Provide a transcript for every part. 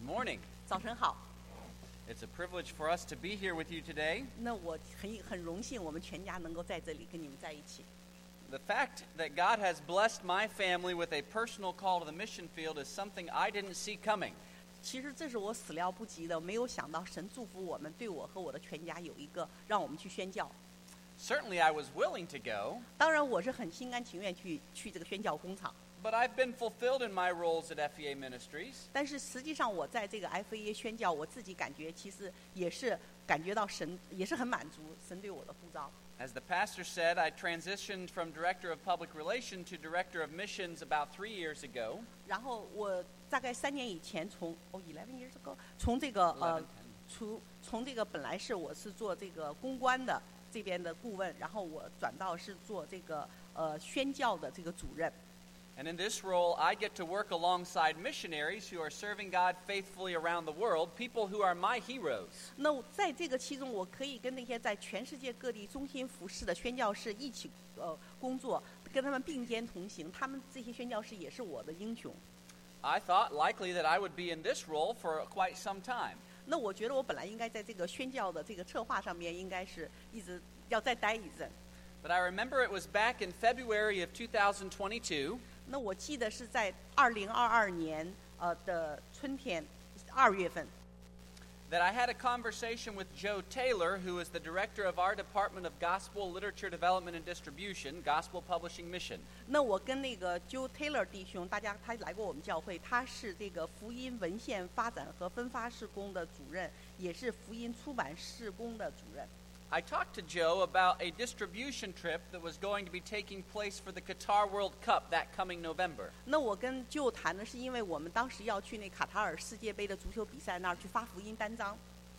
morning. 早晨好。 It's a privilege for us to be here with you today. 那我很荣幸，我们全家能够在这里跟你们在一起。 The fact that God has blessed my family with a personal call to the mission field is something I didn't see coming. 其实这是我始料不及的，没有想到神祝福我们，对我和我的全家有一个让我们去宣教。 Certainly I was willing to go, 当然，我是很心甘情愿去这个宣教工厂。 but I've been fulfilled in my roles at FEA Ministries. 但是实际上，我在这个 FEA 宣教，我自己感觉其实也是感觉到神也是很满足，神对我的呼召。 As the pastor said, I transitioned from Director of Public Relations to Director of Missions about 3 years ago. 然后我大概3年以前11 years ago 从这个从这个本来我是做这个公关的这边的顾问，然后我转到是做这个宣教的这个主任。 And in this role, I get to work alongside missionaries who are serving God faithfully around the world, people who are my heroes. 那在这个其中，我可以跟那些在全世界各地忠心服侍的宣教士一起工作，跟他们并肩同行。他们这些宣教士也是我的英雄。 I thought likely that I would be in this role for quite some time. 那我觉得我本来应该在这个宣教的这个策划上面，应该是一直要再待一阵。 But I remember it was back in February of 2022. 那我记得是在2022年的春天2月份。 That I had a conversation with Joe Taylor, who is the director of our Department of Gospel Literature Development and Distribution, Gospel Publishing Mission. 那我跟那个 Joe Taylor 弟兄，他来过我们教会，他是这个福音文献发展和分发事工的主任，也是福音出版事工的主任。 I talked to Joe about a distribution trip that was going to be taking place for the Qatar World Cup that coming November. 那我跟 Joe 谈的是，因为我们当时要去那卡塔尔世界杯的足球比赛那儿去发福音单张。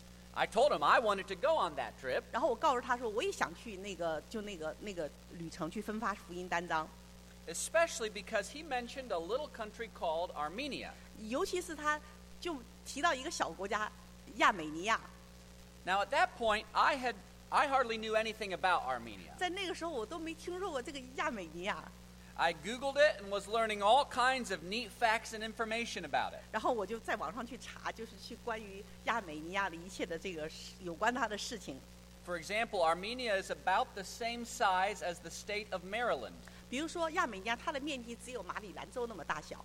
I told him I wanted to go on that trip. 然后我告诉他说，我也想去那个旅程去分发福音单张。 Especially because he mentioned a little country called Armenia. 尤其是他就提到一个小国家亚美尼亚。 Now at that point, I hardly knew anything about Armenia. 在那个时候，我都没听说过这个亚美尼亚。 I Googled it and was learning all kinds of neat facts and information about it. 然后我就在网上去查，就是去关于亚美尼亚的一切的这个有关它的事情。 For example, Armenia is about the same size as the state of Maryland. 比如说亚美尼亚，它的面积只有马里兰州那么大小。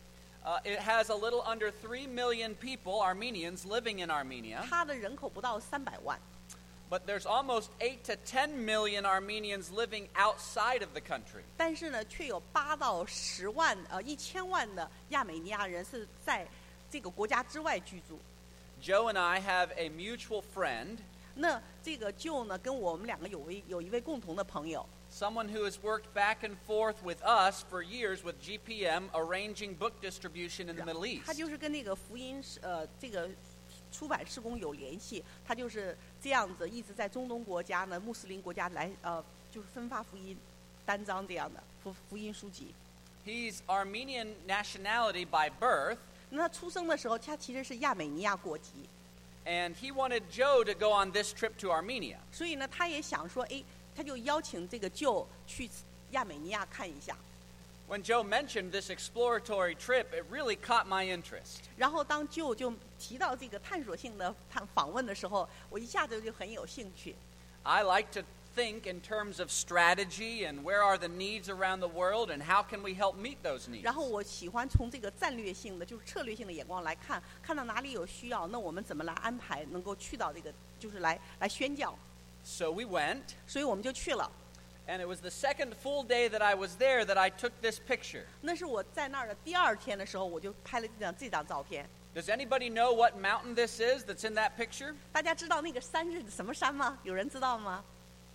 It has a little under 3 million people, Armenians, living in Armenia. 它的人口不到300万。 But there's almost 8 to 10 million Armenians living outside of the country. 但是呢，却有8到10万1000万的亚美尼亚人是在这个国家之外居住。 Joe and I have a mutual friend, 那这个Joe呢，跟我们两个有一位共同的朋友， someone who has worked back and forth with us for years with GPM, arranging book distribution in the Middle East. 他就是跟那个福音这个出版事工有联系，他就是这样子一直在中东国家呢，穆斯林国家来就是分发福音单张这样的福音书籍。 He's Armenian nationality by birth, 那他出生的时候，他其实是亚美尼亚国籍， and he wanted Joe to go on this trip to Armenia. 所以呢，他也想说，他就邀请这个Joe去亚美尼亚看一下。 When Joe mentioned this exploratory trip, it really caught my interest. 然后当Joe就提到这个探索性的访问的时候，我一下子就很有兴趣。 I like to think in terms of strategy and where are the needs around the world and how can we help meet those needs. 然后我喜欢从这个战略性的，就是策略性的眼光来看，看到哪里有需要，那我们怎么来安排，能够去到这个，就是来宣教。 So we went, 所以我们就去了。 and it was the second full day that I was there that I took this picture. 那是我在那儿的第2天的时候，我就拍了这张照片。 Does anybody know what mountain this is that's in that picture? 大家知道那个山是什么山吗？有人知道吗？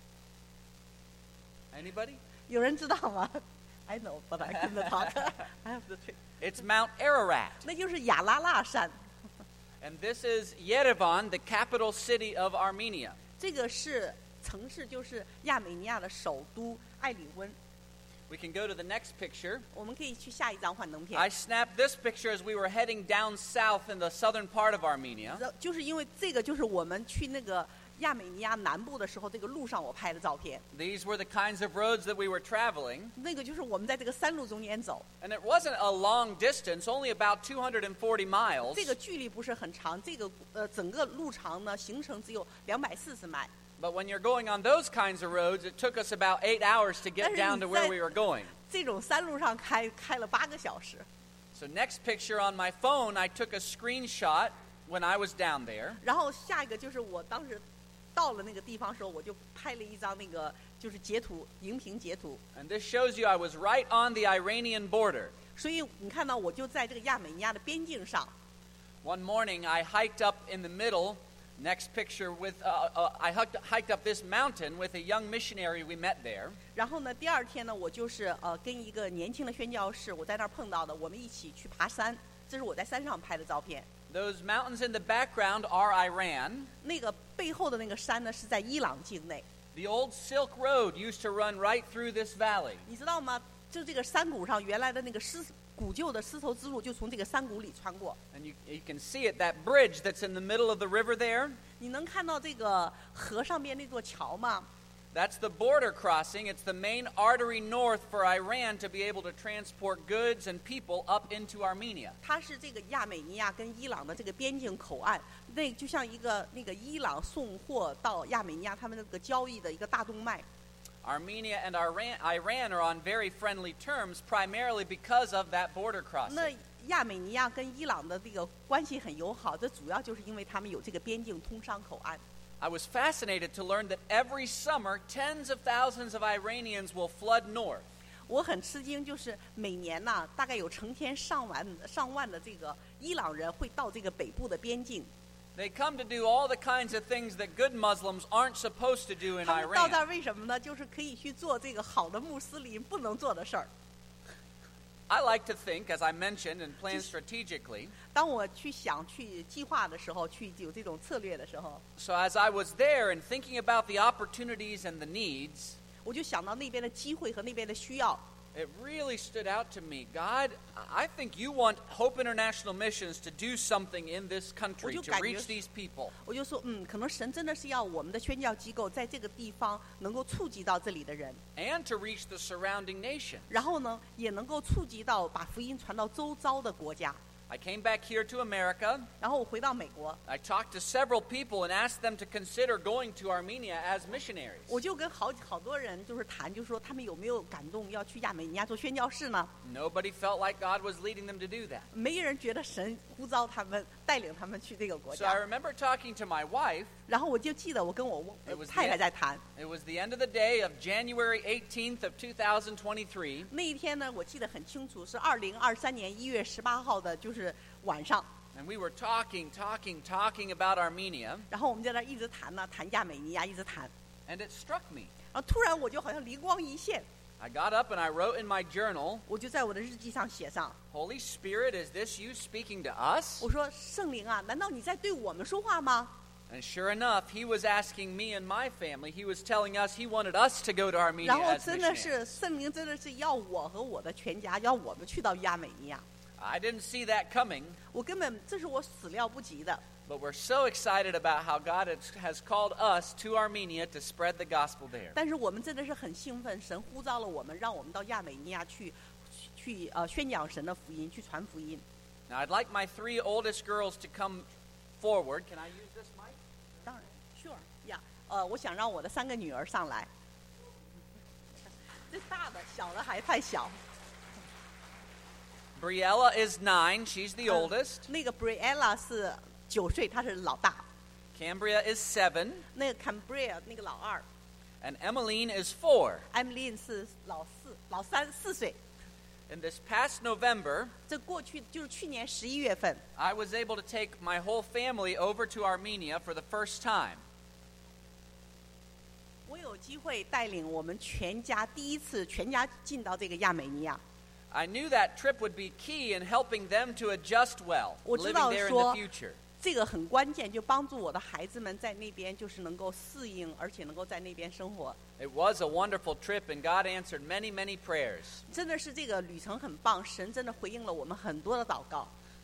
Anybody? 有人知道吗？I know, but I couldn't talk. I have to trick. It's Mount Ararat. 那就是亚拉腊山。 And this is Yerevan, the capital city of Armenia. 这个是城市，就是亚美尼亚的首都艾里温。 We can go to the next picture. 我们可以去下一张幻灯片。 I snapped this picture as we were heading down south in the southern part of Armenia. 就是因为这个，就是我们去那个亚美尼亚南部的时候，这个路上我拍的照片。 These were the kinds of roads that we were traveling. 那个就是我们在这个山路中间走， And it wasn't a long distance, only about 240 miles. 这个距离不是很长，这个整个路长呢行程只有240迈。 But when you're going on those kinds of roads, it took us about 8 hours to get down to where we were going. 这种山路上开了8个小时。 So next picture on my phone, I took a screenshot when I was down there. 然后下一个就是我当时到了那个地方的时候，我就拍了一张那个就是截图，荧屏截图。 And this shows you I was right on the Iranian border. 所以你看到我就在这个亚美尼亚的边境上。 One morning, I hiked up in the middle. Next picture with I hiked up this mountain with a young missionary we met there. 然后呢，第二天呢，我就是跟一个年轻的宣教士，我在那儿碰到的，我们一起去爬山。这是我在山上拍的照片。 Those mountains in the background are Iran. 那个背后的那个山呢，是在伊朗境内。 The old Silk Road used to run right through this valley. 你知道吗？就这个山谷上原来的那个古旧的丝绸之路，就从这个山谷里穿过。 And you can see it, that bridge that's in the middle of the river there. 你能看到这个河上面那座桥吗？ That's the border crossing. It's the main artery north for Iran to be able to transport goods and people up into Armenia. 它是这个亚美尼亚跟伊朗的这个边境口岸，那就像一个那个伊朗送货到亚美尼亚他们那个交易的一个大动脉。 Armenia and Iran are on very friendly terms, primarily because of that border 那 crossing. 亚美尼亚跟伊朗的这个关系很友好，这主要就是因为他们有这个边境通商口岸。 I was fascinated to learn that every summer, tens of thousands of Iranians will flood north. 我很吃惊，就是每年呐、大概有成千上万的这个伊朗人会到这个北部的边境。 They come to do all the kinds of things that good Muslims aren't supposed to do in 他们到这 Iran. 儿为什么呢？就是可以去做这个好的穆斯林不能做的事儿。 I like to think, as I mentioned, and plan strategically. 当我去想去计划的时候，去有这种策略的时候， So as I was there and thinking about the opportunities and the needs, 我就想到那边的机会和那边的需要。 it really stood out to me. God, I think you want Hope International Missions to do something in this country to reach these people. 我就说，可能神真的是要我们的宣教机构在这个地方能够触及到这里的人， And to reach the surrounding nation. 然后呢，也能够触及到把福音传到周遭的国家。 I came back here to America. 然后我回到美国， I talked to several people and asked them to consider going to Armenia as missionaries. 我就跟好多人就是谈，就说他们有没有感动要去亚美尼亚做宣教士呢？ Nobody felt like God was leading them to do that. 没人觉得神呼召他们，带领他们去这个国 So I 家。 remember talking to my wife. 然后我就记得我跟我太太在谈。 It was the end of the day of January 18th of 2023. 那一天呢，我记得很清楚，是2023年1月18号的，就是晚上。 And we were talking about Armenia. 然后我们在那儿一直谈呢，谈亚美尼亚，一直谈。 And it struck me. 然后突然我就好像灵光一现， I got up and I wrote in my journal, 我就在我的日记上写上， Holy Spirit, is this you speaking to us? 我说圣灵啊，难道你在对我们说话吗？ And sure enough, he was asking me and my family. He was telling us he wanted us to go to Armenia 然后 as 真的 missionaries. 是圣灵，真的是要我和我的全家，要我们去到亚美尼亚。 I didn't see that coming, 我根本这是我始料不及的。 but we're so excited about how God has called us to Armenia to spread the gospel there. 但是我们真的是很兴奋，神呼召了我们，让我们到亚美尼亚去宣讲神的福音，去传福音。 Now, I'd like my 3 oldest girls to come forward. Can I use this mic? 当然 ，sure 呀，我想让我的3个女儿上来。这大的，小的还太小。 Briella is 9. She's the oldest. 那个 Briella 是9岁，她是老大。 Cambria is 7. 那个 Cambria 那个老2。 And Emmeline is 4. Emmeline 是老3 4岁。 In this past November, 这过去就是去年11月份， I was able to take my whole family over to Armenia for the first time. 我有机会带领我们全家第一次全家进到这个亚美尼亚。 I knew that trip would be key in helping them to adjust well, 我知 living 道 there in 说 the future. 这个很关键，就帮助我的孩子们在那边就是能够适应，而且能够在那边生活。 It was a wonderful trip, and God answered many, many prayers. 真的是这个旅程很棒，神真的回应了我们很多的祷告。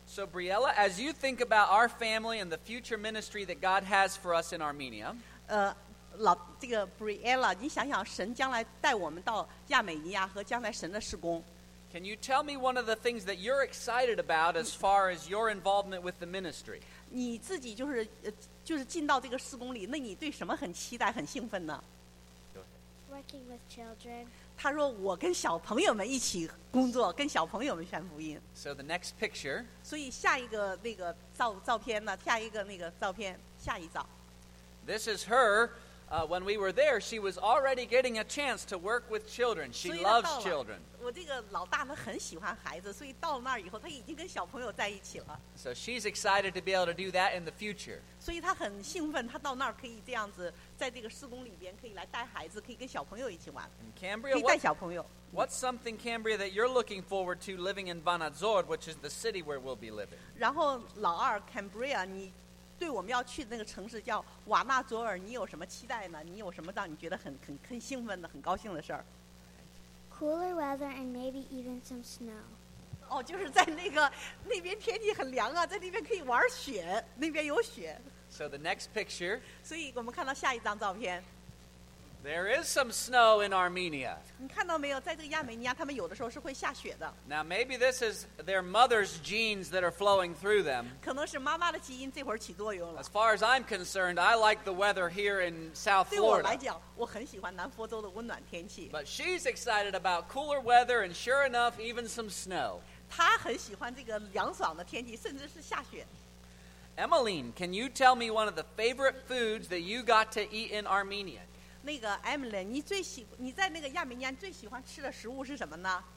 So, Briella, as you think about our family and the future ministry that God has for us in Armenia, 这个 Briella， 你想想，神将来带我们到亚美尼亚和将来神的事工。 can you tell me one of the things that you're excited about as far as your involvement with the ministry? 你自己就是进到这个事工里，那你对什么很期待、很兴奋呢？ Working with children. 他说：“我跟小朋友们一起工作，跟小朋友们传福音。” So the next picture, 所以下一个那个照片呢？下一个那个照片，下一张。 this is her. When we were there, she was already getting a chance to work with children. She 所以他 loves 到了 children. 我这个老大呢很喜欢孩子，所以到了那儿以后，他已经跟小朋友在一起了。 So she's excited to be able to do that in the future. 所以他很兴奋，他到那儿可以这样子，在这个事工里边可以来带孩子，可以跟小朋友一起玩， And 可 Cambria, 以带小朋友。 what's something, Cambria, that you're looking forward to living in Banazord, which is the city where we'll be living? 然后老二 Cambria， 你对我们要去的那个城市叫瓦纳佐尔，你有什么期待呢？你有什么让你觉得很兴奋的、很高兴的事儿？ Cooler weather and maybe even some snow. 哦，就是在那边天气很凉啊，在那边可以玩雪，那边有雪。 So the next picture, 所以我们看到下一张照片， there is some snow in Armenia. 你看到没有？在这个亚美尼亚，他们有的时候是会下雪的， Now, maybe this is their mother's genes that are flowing through them. 可能是妈妈的基因这会儿起作用了 As。far as I'm concerned, I like the weather here in South 对我来 Florida. 讲，我很喜欢南佛州的温暖天气。 But she's excited about cooler weather and sure enough, even some snow. 他很喜欢这个凉爽的天气，甚至是下雪。 Emmeline, can you tell me one of the favorite foods that you got to eat in Armenia? 那个 Emily， 你在那个亚美尼亚最喜欢吃的食物是什么呢？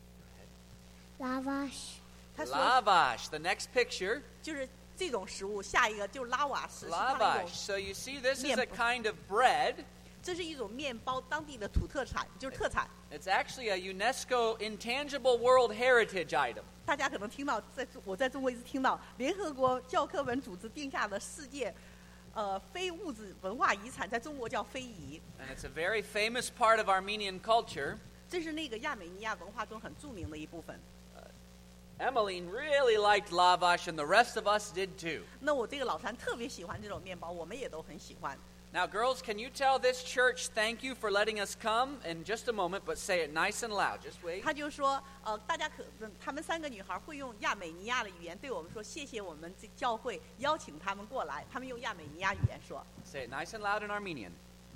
Lavash. 他说 Lavash. The next picture, 就是这种食物。下一个就是拉瓦什，是它的一 lavash. 种， So you see, this is 面 a kind of bread. 这是一种面包，当地的土特产，就是特产。 It's actually a UNESCO Intangible World Heritage item. 大家可能听到，我在中国一直听到联合国教科文组织定下的世界，非物质文化遗产，在中国叫非遗。 And it's a very famous part of Armenian culture. 这是那个亚美尼亚文化中很著名的一部分。 Emmeline really liked lavash, and the rest of us did too. 那我这个老三特别喜欢这种面包，我们也都很喜欢。 Now, girls, can you tell this church thank you for letting us come in just a moment, but say it nice and loud. Just wait. 他就说，大家他们3个女孩会用亚美尼亚的语言对我们说，谢谢我们这教会邀请他们过来。他们用亚美尼亚语言说， Say it nice and loud in Armenian.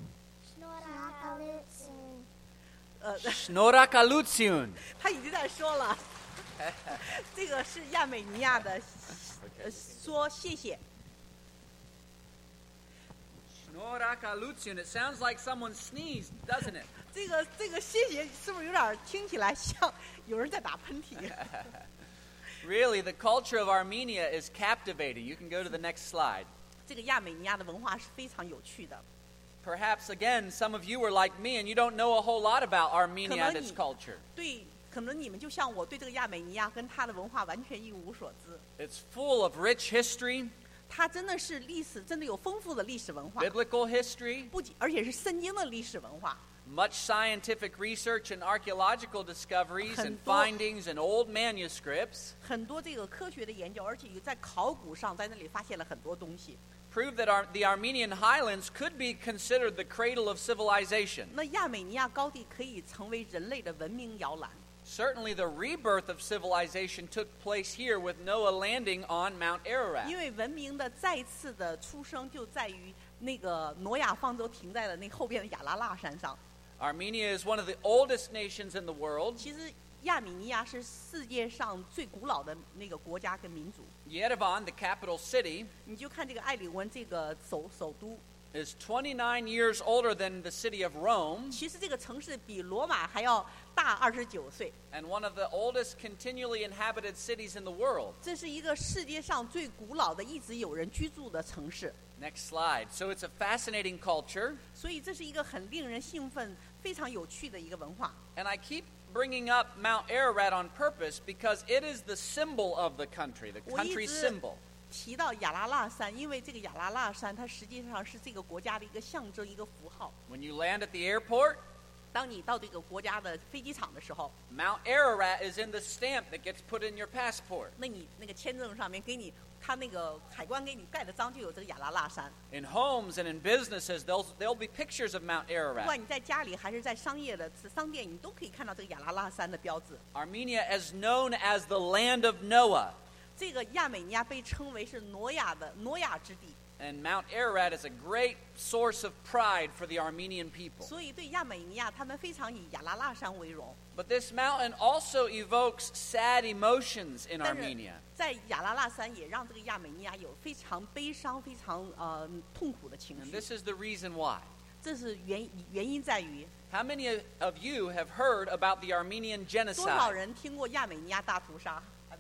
Snorak Alutsyun. 他已经在说了，这个是亚美尼亚的，说谢谢。 Snorak Alutsyun. It sounds like someone sneezed, doesn't it? 这个谢谢是不是有点听起来像有人在打喷嚏？ Really, the culture of Armenia is captivating. You can go to the next slide. 这个亚美尼亚的文化是非常有趣的。 Perhaps, again, some of you are like me and you don't know a whole lot about Armenia and its culture. 对，可能你们就像我对这个亚美尼亚跟它的文化完全一无所知。 It's full of rich history, 它真的是历史，真的有丰富的历史文化， biblical history, 不仅而且是圣经的历史文化。 much scientific research and archaeological discoveries and 很多 findings and old manuscripts 很多这个科学的研究，而且在考古上在那里发现了很多东西。 prove that the Armenian highlands could be considered the cradle of civilization. 那亚美尼亚高地可以成为人类的文明摇篮。 Certainly, the rebirth of civilization took place here with Noah landing on Mount 因 Ararat. 为文明的再次的出生就在于那个挪亚方舟停在了那后边的亚拉腊山上。 Armenia is one of the oldest nations in the world. 其实亚美尼亚是世界上最古老的那个国家跟民族。 Yerevan, the capital city, 你就看这个艾里温这个首都， is 29 years older than the city of Rome 其实这个城市比罗马还要大29岁。 and one of the oldest continually inhabited cities in the world. 这是一个世界上最古老的一直有人居住的城市， Next slide. So it's a fascinating culture. 所以这是一个很令人兴奋、非常有趣的一个文化。 And I keep bringing up Mount Ararat on purpose because it is the symbol of the country, the 我一 country's 直 symbol. 提到亚拉腊山，因为这个亚拉腊山它实际上是这个国家的一个象征、一个符号。 When you land at the airport, 当你到这个国家的飞机场的时候， Mount Ararat is in the stamp that gets put in your passport. 那你那个签证上面给你，他那个海关给你盖的章就有这个亚拉腊山。 In homes and in businesses, there'll be pictures of Mount 不 Ararat. 管你在家里还是在商业的商店，你都可以看到这个亚拉腊山的标志。 Armenia is known as the land of Noah, 这个亚美尼亚被称为是挪亚之地， and Mount Ararat is a great source of pride for the Armenian people. 所以对亚美尼亚他们非常以亚拉腊山为荣。 But this mountain also evokes sad emotions in 但是 Armenia. 在亚拉腊山也让这个亚美尼亚有非常悲伤、非常痛苦的情 And 绪。 this is the reason why. 这是原因在于 How many of you have heard about the Armenian 多少 genocide? 人听过亚美尼亚大屠杀？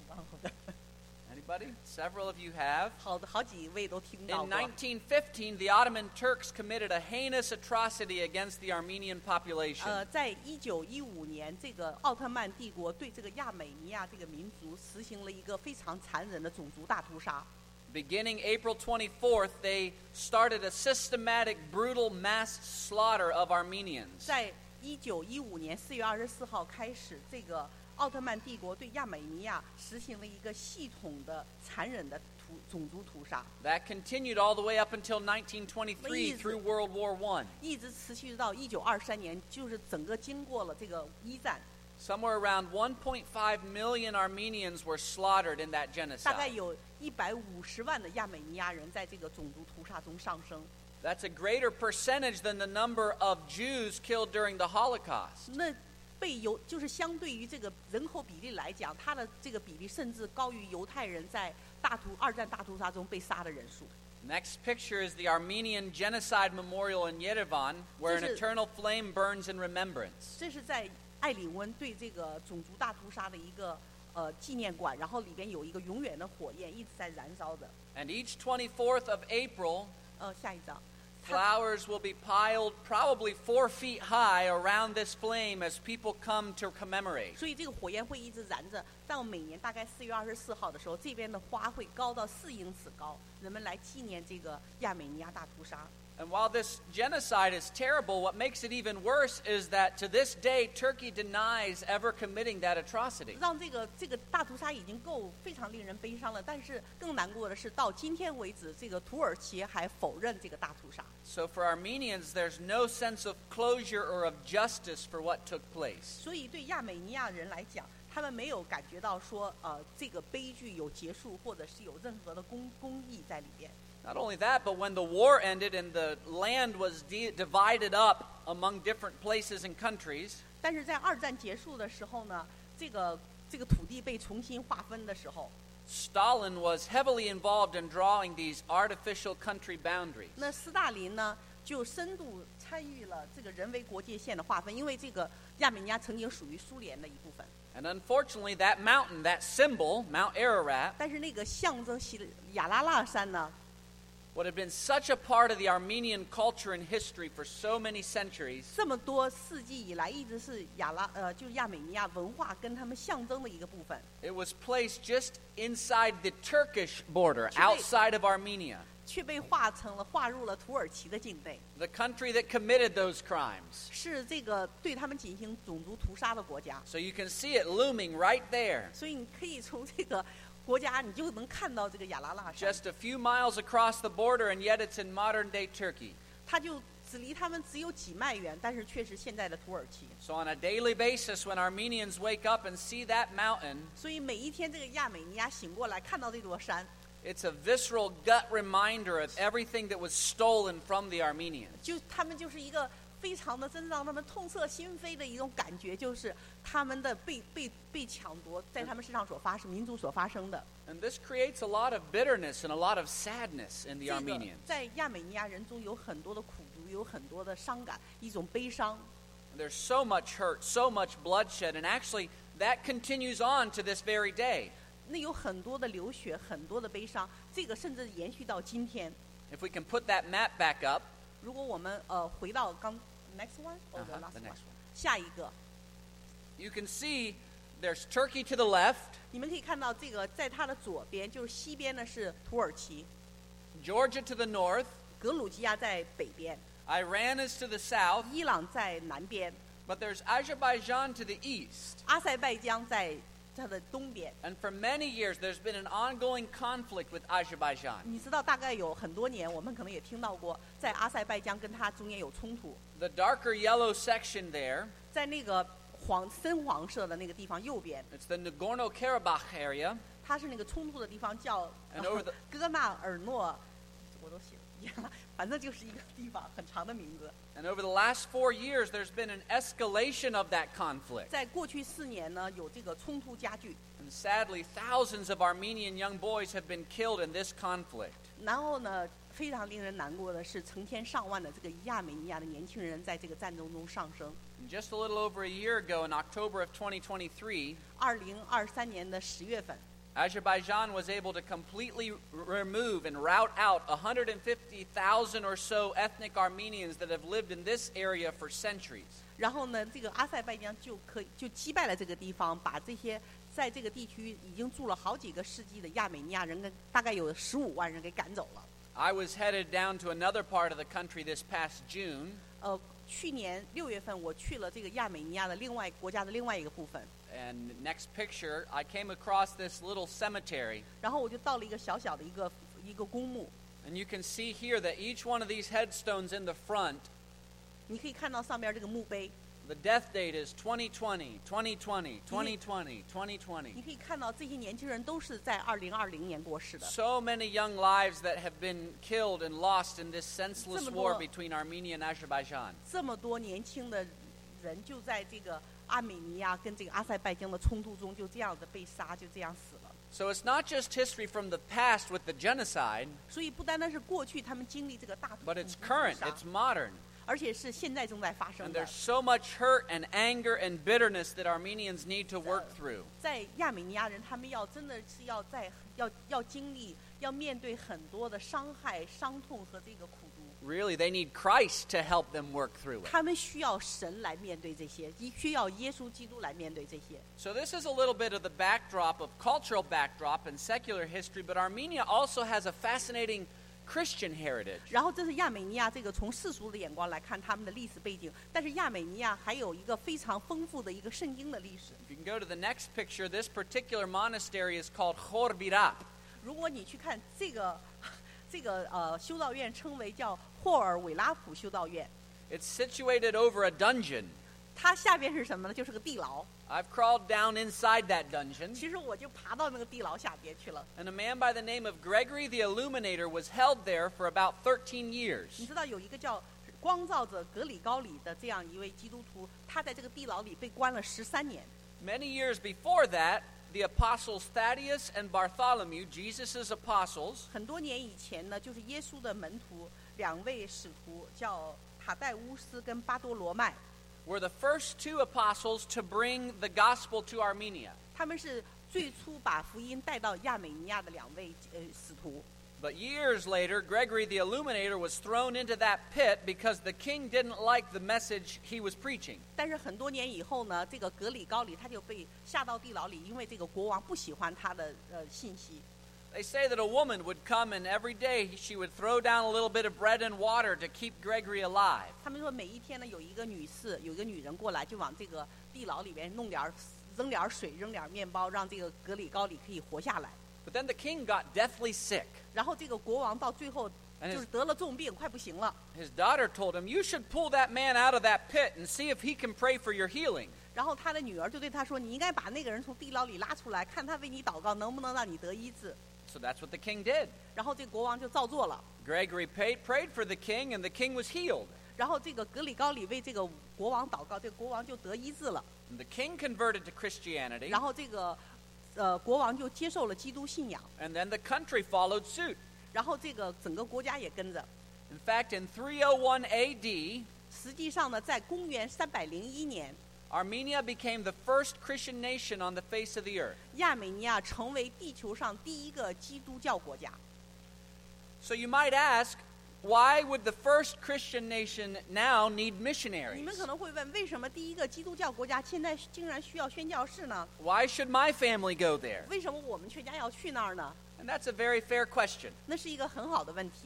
Anybody? Several of you have. 好几位都听到 In 过。 1915, the Ottoman Turks committed a heinous atrocity against the Armenian population. 在1915年，这个奥特曼帝国对这个亚美尼亚这个民族实行了一个非常残忍的种族大屠杀。 Beginning April 24th, they started a systematic, brutal mass slaughter of Armenians. 在1915年4月24号开始，这个奥特曼帝国对亚美尼亚实行了一个系统的、残忍的种族屠杀， That continued all the way up until 1923 through World War I. 一直持续到1923年，就是整个经过了这个一战， Somewhere around 1.5 million Armenians were slaughtered in that 大概 genocide. 有150万的亚美尼亚人在这个种族屠杀中丧生。 That's a greater percentage than the number of Jews killed during the Holocaust. 那就是相对于这个人口比例来讲，它的这个比例甚至高于犹太人在二战大屠杀中被杀的人数。 Next picture is the Armenian Genocide Memorial in Yerevan, where an 这是 eternal flame burns in remembrance. 这是在艾里温对这个种族大屠杀的一个纪念馆，然后里边有一个永远的火焰一直在燃烧着。 And each 24th of April, 下一张， flowers will be piled probably 4 feet high around this flame as people come to commemorate. 所以这个火焰会一直燃着，到每年大概4月24号的时候，这边的花会高到4英尺高，人们来纪念这个亚美尼亚大屠杀。 And while this genocide is terrible, what makes it even worse is that to this day, Turkey denies ever committing that atrocity. 让这个大屠杀已经非常令人悲伤了，但是更难过的是，到今天为止，这个土耳其还否认这个大屠杀。 So for Armenians, there's no sense of closure or of justice for what took place. 所以对亚美尼亚人来讲，他们没有感觉到说，这个悲剧有结束，或者是有任何的公义在里边。 Not only that, but when the war ended and the land was divided up among different places and countries, 但是在二战结束的时候呢，这个土地被重新划分的时候， Stalin was heavily involved in drawing these artificial country boundaries. 那斯大林呢就深度参与了这个人为国界线的划分，因为这个亚美尼亚曾经属于苏联的一部分。 And unfortunately, that mountain, that symbol, Mount Ararat, 但是那个象征亚拉腊山呢， would have been such a part of the Armenian culture and history for so many centuries, 这么多世纪以来一直是就是亚美尼亚文化跟他们象征的一个部分， it was placed just inside the Turkish border, Should outside of Armenia, 却被划入了土耳其的境内， the country that committed those crimes. 是这个对他们进行种族屠杀的国家。 So you can see it looming right there, 所以你可以从这个国家，你就能看到这个亚拉腊山， just a few miles across the border, and yet it's in modern-day Turkey. 它就离他们只有几迈远，但是却是现在的土耳其。 So on a daily basis, when Armenians wake up and see that mountain, 所以每一天这个亚美尼亚醒过来，看到这座山， it's a visceral gut reminder of everything that was stolen from the Armenians. 他们就是一个非常的真让他们痛彻心扉的一种感觉，就是他们的被抢夺，在他们身上民族所发生的。 And this creates a lot of bitterness and a lot of sadness in the 这个 Armenians. 在亚美尼亚人中有很多的苦读，有很多的伤感，一种悲伤。 There's so much hurt, so much bloodshed, and actually that continues on to this very day. 那有很多的流血，很多的悲伤，这个甚至延续到今天。 If we can put that map back up, 如果我们回到next one or the last the one， next one. 下一个， You can see there's Turkey to the left, 你们可以看到这个在它的左边，就是西边呢是土耳其， Georgia to the north, 格鲁吉亚在北边， Iran is to the south, 伊朗在南边， But there's Azerbaijan to the east. 阿塞拜疆在它的东边。 And for many years, there's been an ongoing conflict with Azerbaijan. 你知道，大概有很多年，我们可能也听到过，在阿塞拜疆跟它中间有冲突。 The darker yellow section there, 在那个深黄色的那个地方右边， it's the Nagorno-Karabakh area. 它是那个冲突的地方，叫 And over the- 戈纳尔诺，我都写了，反正就是一个地方，很长的名字。 And over the last 4 years, there's been an escalation of that conflict. 在过去4年呢，有这个冲突加剧， And sadly, thousands of Armenian young boys have been killed in this conflict. 然后呢，非常令人难过的是，成千上万的这个亚美尼亚的年轻人在这个战争中丧生。 And just a little over a year ago, in October of 2023, 2023年的10月份， Azerbaijan was able to completely remove and rout out 150,000 or so ethnic Armenians that have lived in this area for centuries. 然后呢，这个阿塞拜疆就击败了这个地方，把这些在这个地区已经住了好几个世纪的亚美尼亚人跟大概有15万人给赶走了。 I was headed down to another part of the country this past June, 去年6月份我去了这个亚美尼亚的国家的另外一个部分， and next picture, I came across this little cemetery. 然后我就到了一个小小的一个公墓， And you can see here that each one of these headstones in the front, 你可以看到上面这个墓碑， the death date is 2020, 2020, 2020, 2020. 你可以看到这些年轻人都是在2020年过世的。 So many young lives that have been killed and lost in this senseless war between Armenia and Azerbaijan. 这么多年轻的人就在这个阿美尼亚跟这个阿塞拜疆的冲突中就这样的被杀，就这样死了。 So it's not just history from the past with the genocide, 所以不单单是过去他们经历这个大屠 but it's 屠 current, 杀 it's modern. 而且是现在正在发生 And 的 there's。so much hurt and anger and bitterness that Armenians need to work through. 在亚美尼亚人，他们真的是要经历，要面对很多的伤害、伤痛和这个苦毒。 Really, they need Christ to help them work through it. 他们需要神来面对这些，需要耶稣基督来面对这些。 So this is a little bit of the backdrop of cultural backdrop and secular history, but Armenia also has a fascinating Christian heritage. 然后这是亚美尼亚这个从世俗的眼光来看他们的历史背景，但是亚美尼亚还有一个非常丰富的一个圣经的历史。 If you can go to the next picture, this particular monastery is called Khor Birap. 如果你去看这个修道院，称为叫霍尔韦拉普修道院， It's situated over a dungeon. 它下边是什么呢？就是个地牢。 I've crawled down inside that dungeon, 其实我就爬到那个地牢下边去了。 and a man by the name of Gregory the Illuminator was held there for about 13 你 years. 知道有一个叫光照者格里高里的这样一位基督徒，他在这个地牢里被关了13年。 Many years before that, the apostles Thaddeus and Bartholomew, Jesus' apostles, 很多年以前呢，就是耶稣的门徒2位使徒，叫塔代乌斯跟巴多罗麦， were the first 2 apostles to bring the gospel to Armenia. 他们是最初把福音带到亚美尼亚的2位使徒。 But years later, Gregory the Illuminator was thrown into that pit because the king didn't like the message he was preaching. 但是很多年以后呢，这个格里高里他就被下到地牢里，因为这个国王不喜欢他的信息。 They say that a woman would come and every day she would throw down a little bit of bread and water to keep Gregory alive. 他们说每一天呢，有一个女人过来，就往这个地牢里边扔点水，扔点面包，让这个格里高里可以活下来。 But then the king got deathly sick. 然后这个国王到最后就是得了重病，快不行了。 His daughter told him, "You should pull that man out of that pit and see if he can pray for your healing." 然后他的女儿就对他说：“你应该把那个人从地牢里拉出来，看他为你祷告，能不能让你得医治。” So that's what the king did. 然后这个国王就照做了。 Gregory prayed for the king, and the king was healed. 然后这个格里高里为这个国王祷告，这个国王就得医治了。 And the king converted to Christianity, 然后这个国王就接受了基督信仰， and then the country followed suit. 然后这个整个国家也跟着。 In fact, in 301 AD, 实际上呢，在公元301年， Armenia became the first Christian nation on the face of the earth. 亚美尼亚成为地球上第一个基督教国家。 So you might ask, why would the first Christian nation now need 你 missionaries? 们可能会问，为什么第一个基督教国家现在竟然需要宣教士呢？ Why should my family go there? 为什么我们全家要去那儿呢？ And that's a very fair question. 那是一个很好的问题。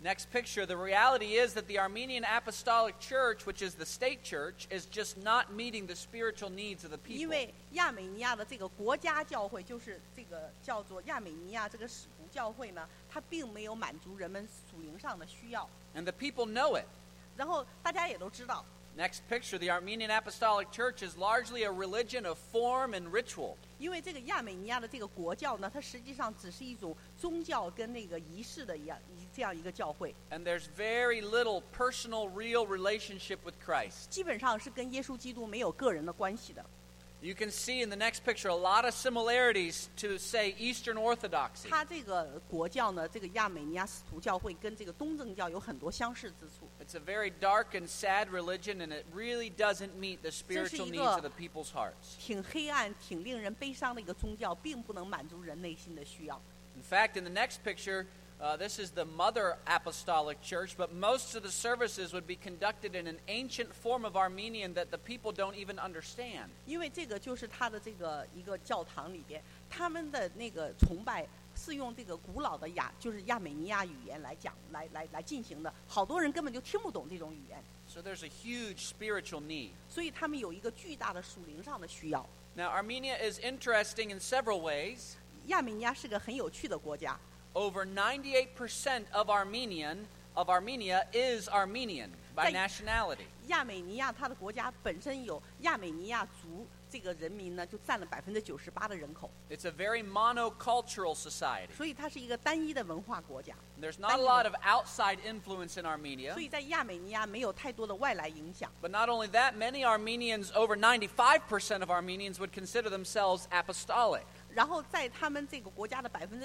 Next picture, the reality is that the Armenian Apostolic Church, which is the state church, is just not meeting the spiritual needs of the 因 people. 为亚美尼亚的这个国家教会，就是这个叫做亚美尼亚这个使徒教会呢，它并没有满足人们属灵上的需要。 And the people know it. 然后大家也都知道， Next picture, the Armenian Apostolic Church is largely a religion of form and ritual. 因为这个亚美尼亚的这个国教呢，它实际上只是一种宗教跟那个仪式的这样一个教会， And there's very little personal, real relationship with Christ. 基本上是跟耶稣基督没有个人的关系的。 You can see in the next picture a lot of similarities to, say, Eastern Orthodoxy. 它这个国教呢，这个亚美尼亚使徒教会跟这个东正教有很多相似之处。 It's a very dark and sad religion, and it really doesn't meet the spiritual needs of the people's hearts. 挺黑暗、挺令人悲伤的一个宗教，并不能满足人内心的需要。 In fact, in the next picture, this is the Mother Apostolic Church, but most of the services would be conducted in an ancient form of Armenian that the people don't even understand. 因为这个就是他的这个一个教堂里边，他们的那个崇拜是用这个古老的就是亚美尼亚语言来讲来进行的，好多人根本就听不懂这种语言， So there's a huge spiritual need. 所以他们有一个巨大的属灵上的需要。 Now, Armenia is interesting in several ways. 亚美尼亚是个很有趣的国家， Over 98% of Armenia is Armenian by Right. nationality. 亚美尼亚它的国家本身有亚美尼亚族这个人民呢，就占了98%的人口， It's a very monocultural society. 所以它是一个单一的文化国家。 There's not a lot of outside influence in Armenia. 所以在亚美尼亚没有太多的外来影响。 But not only that, many Armenians, over 95% of Armenians, would consider themselves apostolic. 然后在他们这个国家的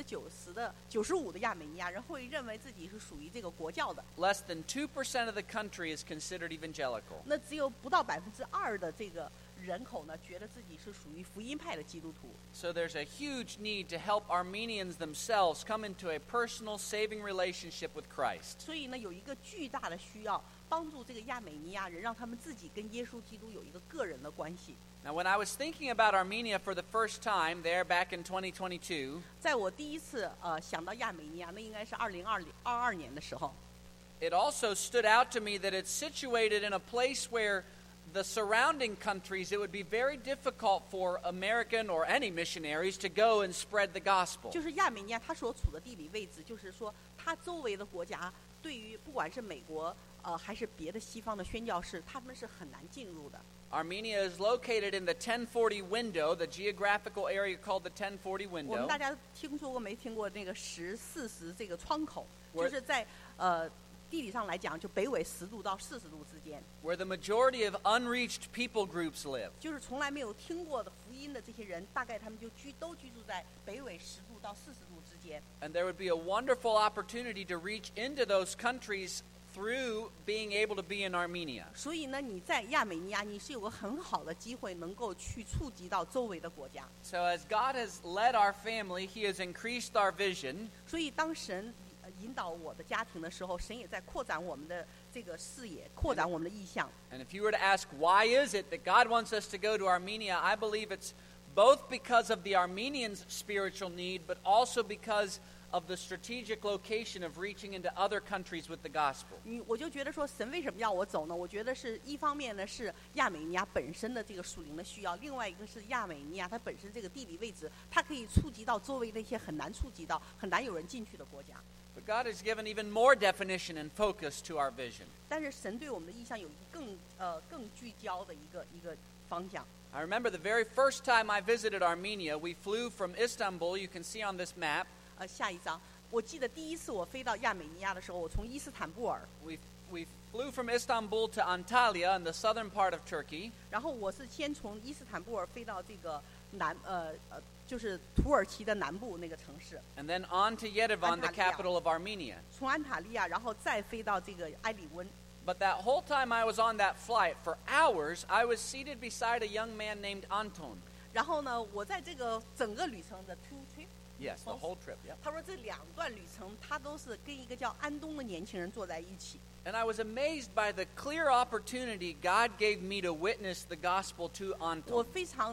95%的亚美尼亚人会认为自己是属于这个国教的， Less than 2% of the country is considered evangelical. 那只有不到2%的这个人口呢，觉得自己是属于福音派的基督徒。 So there's a huge need to help Armenians themselves come into a personal saving relationship with Christ. 所以呢，有一个巨大的需要，帮助这个亚美尼亚人，让他们自己跟耶稣基督有一个个人的关系。 Now, when I was thinking about Armenia for the first time there back in 2022, 在我第一次想到亚美尼亚，那应该是2022年的时候， it also stood out to me that it's situated in a place where the surrounding countries, it would be very difficult for American or any missionaries to go and spread the gospel. 就是亚美尼亚它所处的地理位置，就是说它周围的国家，对于不管是美国还是别的西方的宣教士，他们是很难进入的。 Armenia is located in the 1040 window, the geographical area called the 1040 我们 window. 大家听说过没听过那个10-40这个窗口， Where- 就是在地理上来讲，就北纬10度到40度之间， Where the majority of unreached people groups live. 就是从来没有听过的福音的这些人，大概他们就都居住在北纬10度到40度之间。 And there would be a wonderful opportunity to reach into those countries through being able to be in Armenia. 所以呢，你在亚美尼亚，你是有个很好的机会，能够去触及到周围的国家。 So as God has led our family, He has increased our vision. 所以当神引导我的家庭的时候，神也在扩展我们的这个视野，扩展我们的意向。 And if you were to ask why is it that God wants us to go to Armenia, I believe it's both because of the Armenians' spiritual need, but also because of the strategic location of reaching into other countries with the gospel. 我就觉得说，神为什么要我走呢？我觉得是一方面呢是亚美尼亚本身的这个属灵的需要，另外一个是亚美尼亚它本身这个地理位置，它可以触及到周围那些很难触及到、很难有人进去的国家。 But God has given even more definition and focus to our vision. 但是神对我们的意向有更聚焦的一个方向。 I remember the very first time I visited Armenia, we flew from Istanbul, you can see on this map. 下一张，我记得第一次我飞到亚美尼亚的时候，我从伊斯坦布尔， We flew from Istanbul to Antalya in the southern part of Turkey. 然后我是先从伊斯坦布尔飞到这个就是土耳其的南部那个城市， And then on to Yerevan, the Antalya. capital of Armenia. 从安塔利亚，然后再飞到这个埃里温。 But that whole time I was on that flight, for hours, I was seated beside a young man named Anton. 然后呢，我在这个整个旅程的 two trip， Yes, the whole trip, yeah. 他说这2段旅程他都是跟一个叫安东的年轻人坐在一起。 And I was amazed by the clear opportunity God gave me to witness the gospel to 我 Anton. 非常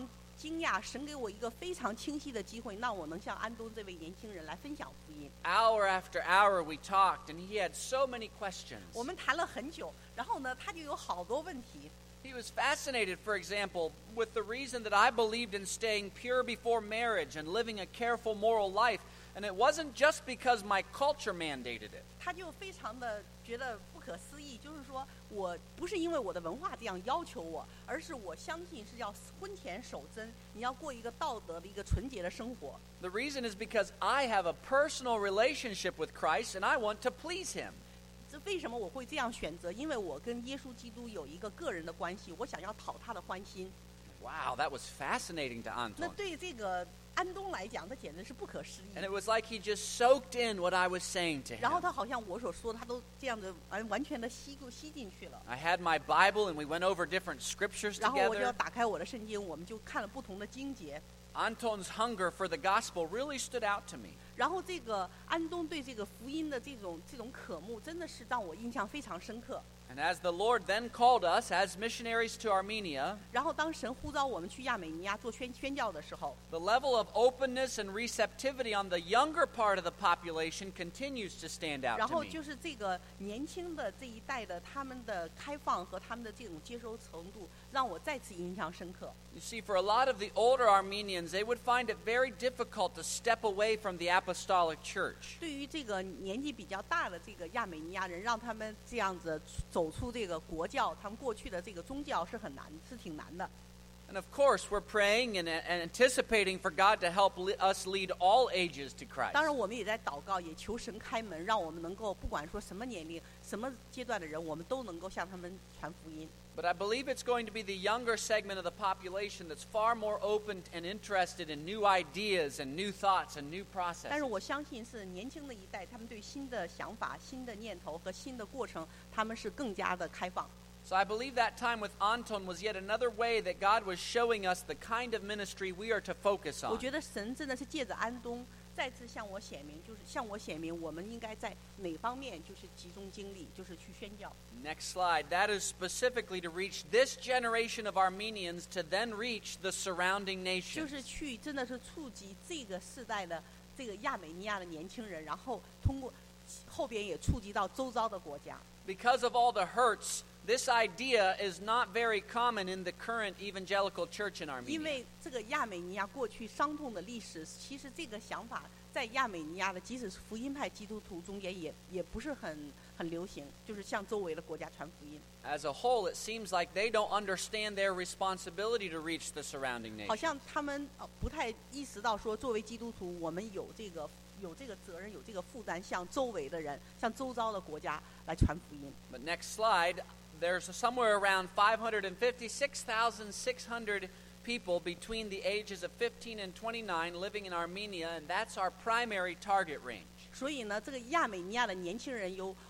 惊讶，神给我一个非常清晰的机会，让我能向安东这位年轻人来分享福音。 Hour after hour we talked, and he had so many questions. 我们谈了很久，然后呢，他就有好多问题。 He was fascinated, for example, with the reason that I believed in staying pure before marriage and living a careful moral life, and it wasn't just because my culture mandated it. 他就非常的觉得不可思议，就是说我不是因为我的文化这样要求我，而是我相信是要婚前守贞，你要过一个道德的一个纯洁的生活。 The reason is because I have a personal relationship with Christ and I want to please him. 这为什么我会这样选择？因为我跟耶稣基督有一个个人的关系，我想要讨他的欢心。 Wow, that was fascinating to 那 Anton. 对这个安东来讲，这简直是不可思议 And。it was like he just soaked in what I was saying to 然后 him. 他好像我所说的，他都这样子完全的吸进去了。 I had my Bible and we went over different scriptures 然后我就要 together. 打开我的圣经，我们就看了不同的经节。 Anton's hunger for the gospel really stood out to me. 然后这个安东对这个福音的这种渴慕，真的是让我印象非常深刻。 And as the Lord then called us as missionaries to Armenia, 然后当神呼召我们去亚美尼亚做宣教的时候， the level of openness and receptivity on the younger part of the population continues to stand out 然 to 后 me. 就是这个年轻的这一代的他们的开放和他们的这种接收程度，让我再次印象深刻。 You see, for a lot of the older Armenians, they would find it very difficult to step away from the apostolic church. 对于这个年纪比较大的这个亚美尼亚人，让他们这样子走出这个国教，他们过去的这个宗教是挺难的。 And of course, we're praying and anticipating for God to help us lead all ages to Christ. 当然，我们也在祷告，也求神开门，让我们能够不管说什么年龄、什么阶段的人，我们都能够向他们传福音。 But I believe it's going to be the younger segment of the population that's far more open and interested in new ideas and new thoughts and new 但是 processes. 我相信是年轻的一代，他们对新的想法、新的念头和新的过程，他们是更加的开放。 So I believe that time with Anton was yet another way that God was showing us the kind of ministry we are to focus 我 on. 觉得神真的是借着安东再次向我显明，我们应该在哪方面就是集中精力，就是去宣教。 Next slide. That is specifically to reach this generation of Armenians to then reach the surrounding 就 nations. 是去真的是触及这个世代的这个亚美尼亚的年轻人，然后通过后边也触及到周遭的国家。 Because of all the hurts, this idea is not very common in the current evangelical church in 因 Armenia. 为这个亚美尼亚过去伤痛的历史，其实这个想法在亚美尼亚的即使是福音派基督徒中间也不是很流行，就是向周围的国家传福音。 As a whole, it seems like they don't understand their responsibility to reach the surrounding 好 nations. 像他们不太意识到说，作为基督徒，我们有这个责任，有这个负担，向周围的人，向周遭的国家来传福音。 But next slide, there's somewhere around 556,600 people between the ages of 15 and 29 living in Armenia, and that's our primary target range. 所以呢，这个亚美尼亚的年轻人有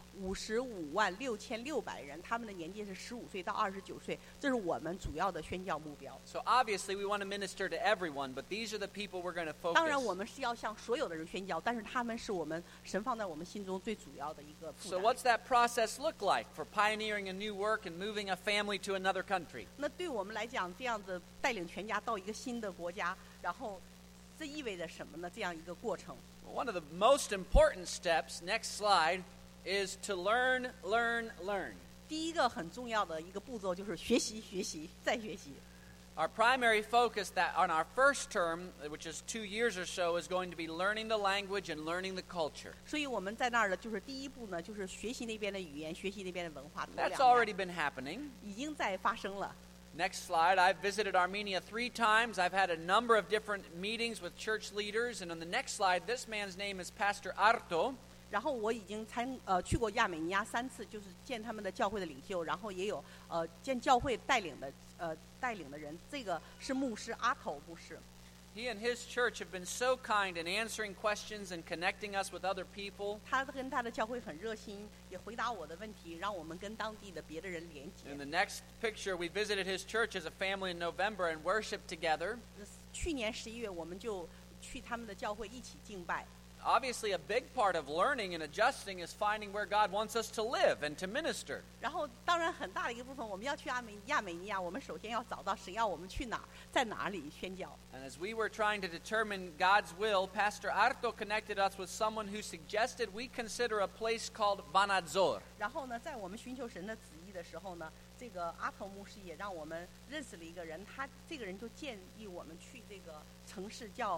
55.6600人，他们的年纪是15岁到29岁，这是我们主要的宣教目标。 So obviously we want to minister to everyone, but these are the people we're going to 当然，我 focus. 们是要向所有的人宣教，但是他们是我们神放在我们心中最主要的一个负 So 担。 what's that process look like for pioneering a new work and moving a family to another country? 那对我们来讲，这样子带领全家到一个新的国家，然后这意味着什么呢？这样一个过程。 One of the most important steps, next slide, is to learn. 第一个很重要的一个步骤就是学习，再学习。 Our primary focus that on our first term, which is 2 years or so, is going to be learning the language and learning the culture. 所以我们在那儿的就是第一步呢，就是学习那边的语言，学习那边的文化。头 That's 2 already 年 been happening. 已经在发生了。 Next slide. I've visited Armenia 3 times. I've had a number of different meetings with church leaders. And on the next slide, this man's name is Pastor Arto. 然后我已经去过亚美尼亚3次，就是见他们的教会的领袖，然后也有见教会带领的人。这个是牧师阿头牧师。 He and his church have been so kind in answering questions and connecting us with other people. 他跟他的教会很热心，也回答我的问题，让我们跟当地的别的人连接 In。the next picture, we visited his church as a family in November and worshiped together. 去年11月，我们就去他们的教会一起敬拜。 obviously a big part of learning and adjusting is finding where God wants us to live and to minister. 然后，当然很大的一个部分，我们要去亚美尼亚，我们首先要找到神要我们去哪儿，在哪里宣教。 And as we were trying to determine God's will, Pastor Arto connected us with someone who suggested we consider a place called Vanadzor. 然后呢，在我们寻求神的旨意的时候呢，这个阿头牧师也让我们认识了一个人，他这个人就建议我们去这个城市叫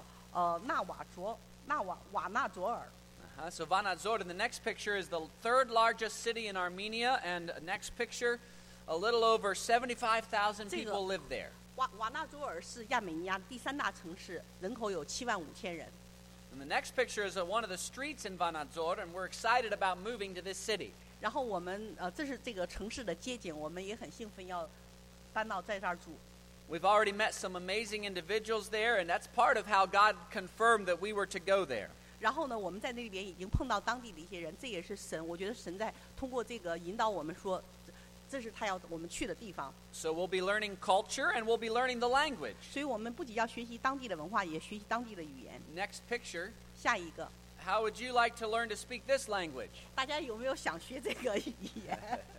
瓦纳佐尔。 So Vanadzor, in the next picture, is the third largest city in Armenia, and next picture, a little over 75,000 people live there. 瓦纳佐尔是亚美尼亚第3大城市，人口有75000人。 And the next picture is one of the streets in Vanadzor, and we're excited about moving to this city. 然后我们这是这个城市的街景，我们也很兴奋要搬到在这儿住。 We've already met some amazing individuals there, and that's part of how God confirmed that we were to go there. 然后呢，我们在那边已经碰到当地的一些人，这也是神，我觉得神在通过这个引导我们说，这是他要我们去的地方。 So we'll be learning culture and we'll be learning the language. 所以我们不仅要学习当地的文化，也学习当地的语言。 Next picture. 下一个。 How would you like to learn to speak this language? 大家有没有想学这个语言？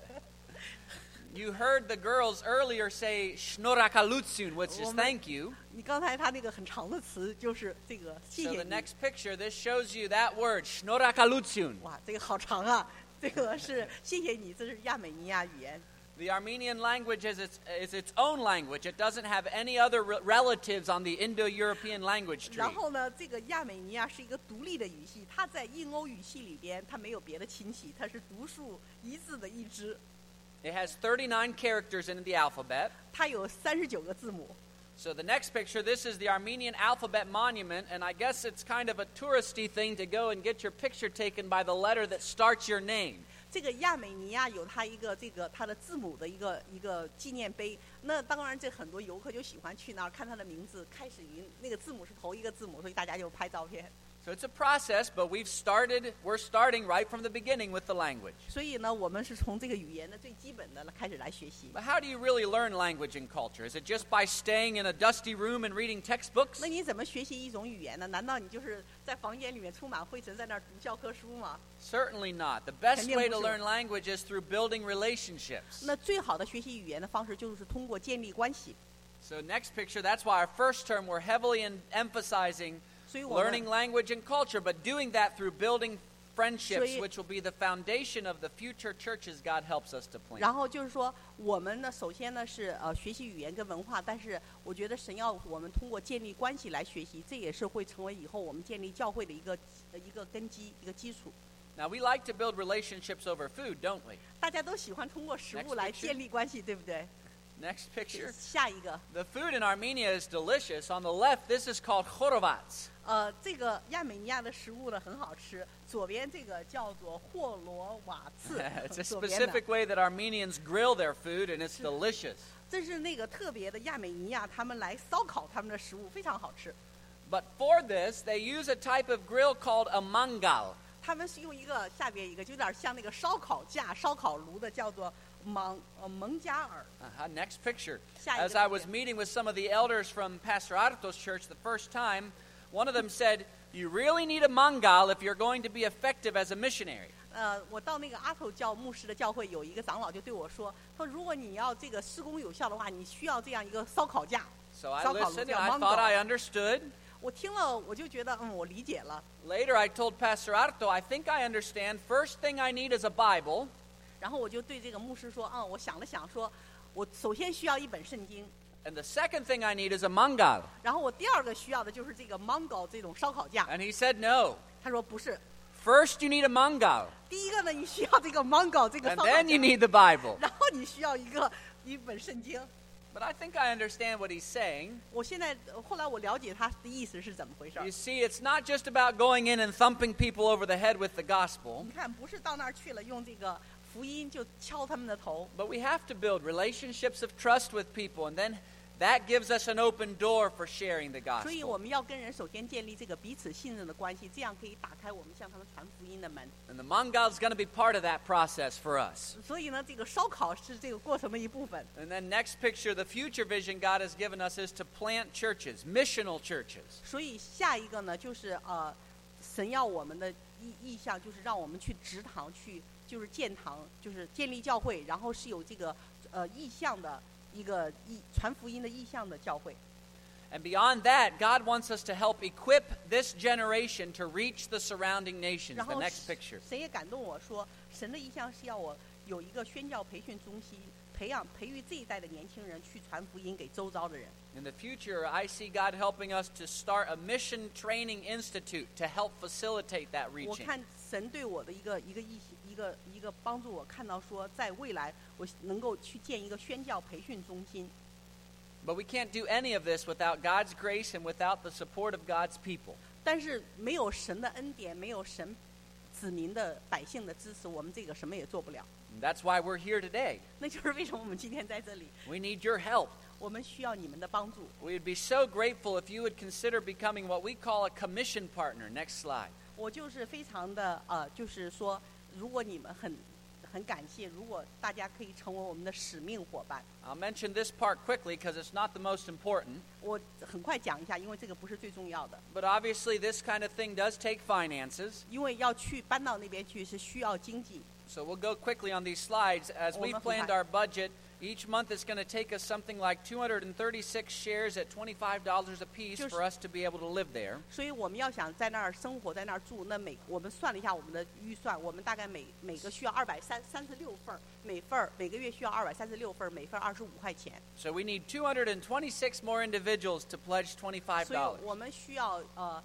You heard the girls earlier say "shnorakalutsun," which is thank you. 你刚才他那个很长的词就是这个谢 So 谢 the 你。 next picture, this shows you that word "shnorakalutsun." 哇，这个好长啊！这个是谢谢你，这是亚美尼亚语言。 The Armenian language is its own language. It doesn't have any other relatives on the Indo-European language tree. 然后呢，这个亚美尼亚是一个独立的语系，它在印欧语系里边，它没有别的亲戚，它是独树一帜的一支。 It has 39 characters in the alphabet. 它有39个字母。 So the next picture, this is the Armenian Alphabet Monument, and I guess it's kind of a touristy thing to go and get your picture taken by the letter that starts your name. 这个亚美尼亚有它一个它的字母的一个纪念碑。那当然，这很多游客就喜欢去那儿看它的名字，开始那个字母是头一个字母，所以大家就拍照片。 So it's a process, but we're starting right from the beginning with the language. 所以呢，我们是从这个语言的最基本的开始来学习。 But how do you really learn language and culture? Is it just by staying in a dusty room and reading textbooks? 那你怎么学习一种语言呢？难道你就是在房间里面充满灰尘，在那儿读教科书吗？ Certainly not. The best way to learn language is through building relationships. 那最好的学习语言的方式就是通过建立关系。 So next picture, that's why our first term we're heavily emphasizing learning language and culture, but doing that through building friendships, which will be the foundation of the future churches God helps us to plant. 然后就是说，我们呢，首先呢是学习语言跟文化，但是我觉得神要我们通过建立关系来学习，这也是会成为以后我们建立教会的一个根基，一个基础。 Now we like to build relationships over food, don't we? 大家都喜欢通过食物来建立关系，对不对？ Next picture. 下一个。 The food in Armenia is delicious. On the left, this is called khorovats. 这个亚美尼亚的食物呢很好吃，左边这个叫做霍罗瓦茨。 It's a specific way that Armenians grill their food, and it's delicious. 这是那个特别的亚美尼亚，他们来烧烤他们的食物，非常好吃。 But for this, they use a type of grill called a mangal. 他们是用下边一个，就有点像那个烧烤架、烧烤炉的，叫做蒙加尔。 Next picture. As I was meeting with some of the elders from Pastor Arto's church the first time, one of them said, "You really need a mangal if you're going to be effective as a missionary." 我到那个阿头教牧师的教会，有一个长老就对我说：“他说如果你要这个施工有效的话，你需要这样一个烧烤架。” So I listened and I thought I understood. 我听了，我就觉得我理解了。 Later, I told Pastor Arto, "I think I understand. First thing I need is a Bible." 然后我就对这个牧师说：“我想了想，说我首先需要一本圣经。 And the second thing I need is a mangal. 然后我第二个需要的就是这个 mangal 这种烧烤架。” And he said no. 他说不是。 First, you need a mangal. 第一个呢，你需要这个 mangal 这个 And 烧烤架。 then you need the Bible. 然后你需要一本圣经。 But I think I understand what he's saying. 我现在后来我了解他的意思是怎么回事。 You see, it's not just about going in and thumping people over the head with the gospel. 你看，不是到那儿去了用这个福音就敲他们的头。 But we have to build relationships of trust with people, and then that gives us an open door for sharing the 所以我 gospel. 们要跟人首先建立这个彼此信任的关系，这样可以打开我们向他们传福音的门。 And the mangal is going to be part of that process for us. 所以呢，这个烧烤是这个过程的一部分。 And then next picture, the future vision God has given us is to plant churches, missional churches. 所以下一个呢，就是神要我们的意向就是让我们去植堂，去就是建堂，就是建立教会，然后是有这个意向的一个传福音的意向的教会。 And beyond that, God wants us to help equip this generation to reach the surrounding nations. 然 The 后 next picture. 神也感动我说，神的意向是要我有一个宣教培训中心，培育这一代的年轻人去传福音给周遭的人。 In the future, I see God helping us to start a mission training institute to help facilitate that 我 reaching. 看神对我的一个帮助，我看到说，在未来我能够去建一个宣教培训中心。 But we can't do any of this without God's grace and without the support of God's people. 但是没有神的恩典，没有神子民的百姓的支持，我们这个什么也做不了。 And that's why we're here today. 那就是为什么我们今天在这里， We need your help. 我们需要你们的帮助。 We'd be so grateful if you would consider becoming what we call a commission partner. Next slide. 我就是非常的就是说，如果你们很感谢，如果大家可以成为我们的使命伙伴。 I'll mention this part quickly because it's not the most important. 我很快讲一下，因为这个不是最重要的。 But obviously, this kind of thing does take finances. 因为要去搬到那边去是需要经济。 So we'll go quickly on these slides. As we've planned our budget, each month it's going to take us something like 236 shares at $25 a piece for us to be able to live there. 所以我们要想在那儿生活，在那儿住，那我们算了一下我们的预算，我们大概每个需要236份，每个月需要236份，每份25块钱。 So we need 226 more individuals to pledge 25 所以我们需要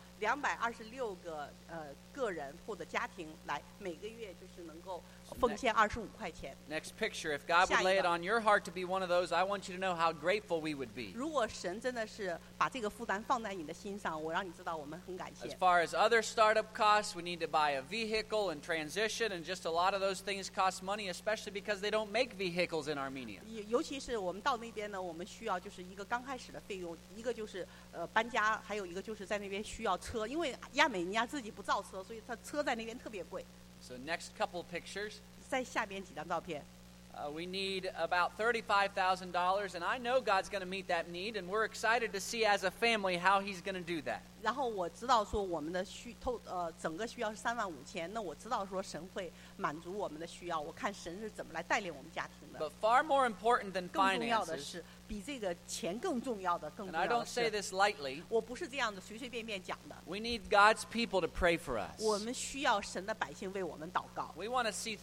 226个个人或者家庭来每个月就是能够奉献25块钱。 Next picture. If God would lay it on your heart to be one of those, I want you to know how grateful we would be. 如果神真的是把这个负担放在你的心上，我让你知道我们很感 As 谢。 far as other startup costs, we need to buy a vehicle and transition, and just a lot of those things cost money, especially because they don't make vehicles in Armenia. 尤其是我们到那边呢，我们需要就是一个刚开始的费用，一个就是搬家，还有一个就是在那边需要车，因为亚美尼亚自己不造车，所以它车在那边特别贵。 So next couple pictures. 在下边几张照片。 We need about $35,000, and I know God's going to meet that need, and we're excited to see as a family how He's going to do that. 然后我知道说我们的整个需要是35000，那我知道说神会满足我们的需要。我看神是怎么来带领我们家庭的。 But far more important than 更重要的 finances, 是，比这个钱更重要的，更 and 重 I 要的 don't say 是， this lightly, 我不是这样的随随便便讲的。 we need God's people to pray for us. 我们需要神的百姓为我们祷告。 We want to see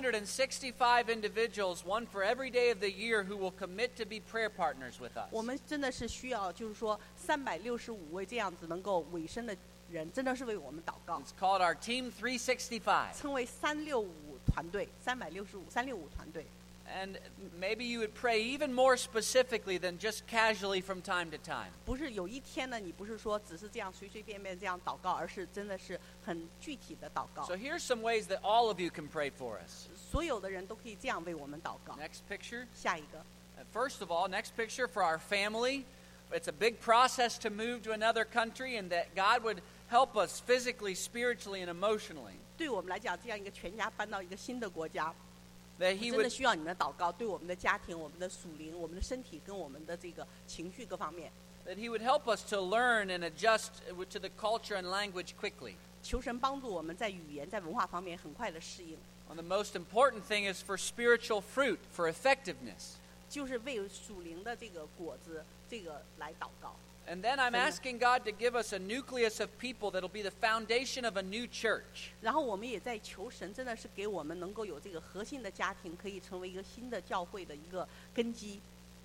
365 individuals, one for every day of the year, who will commit to be prayer partners with us. 我们真的是需要，就是说365位这样子能够委身的人，真的是为我们祷告。 It's called our Team 365. 称为365团队，365团队。 And maybe you would pray even more specifically than just casually from time to time. 不是有一天呢，你不是说只是这样随随便便这样祷告，而是真的是很具体的祷告。 So here's some ways that all of you can pray for us. 所有的人都可以这样为我们祷告。 Next picture. 下一个， First of all, next picture for our family. It's a big process to move to another country, and that God would help us physically, spiritually, and emotionally. 对我们来讲，这样一个全家搬到一个新的国家， That He 真的 would 需要你们的祷告，对我们的家庭、我们的属灵、我们的身体跟我们的这个情绪各方面， that He would help us to learn and adjust to the culture and language quickly. 求神帮助我们在语言、在文化方面很快的适应。 And the most important thing is for spiritual fruit, for effectiveness. 就是为属灵的这个果子，这个来祷告。 And then I'm asking God to give us a nucleus of people that'll be the foundation of a new church. 然后我们也在求神，真的是给我们能够有这个核心的家庭，可以成为一个新的教会的一个根基。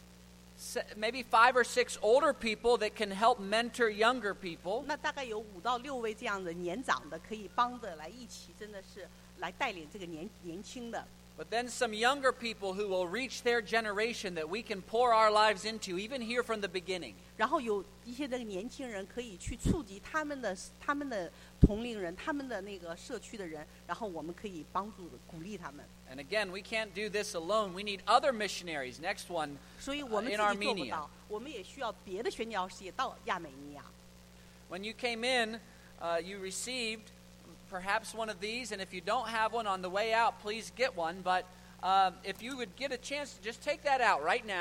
Maybe 5 or 6 older people that can help mentor younger people. 那大概有5到6位这样的年长的，可以帮着来一起，真的是来带领这个年轻的。 But then some younger people who will reach their generation that we can pour our lives into, even here from the beginning. 然后有一些这个年轻人可以去触及他们的同龄人，他们的那个社区的人，然后我们可以帮助鼓励他们。 And again, we can't do this alone. We need other missionaries. Next one, 所以我们 in 自己做不 Armenia. 到，我们也需要别的宣教士也到亚美尼亚。 When you came in, you received perhaps one of these, and if you don't have one on the way out, please get one. But if you would get a chance to just take that out right now.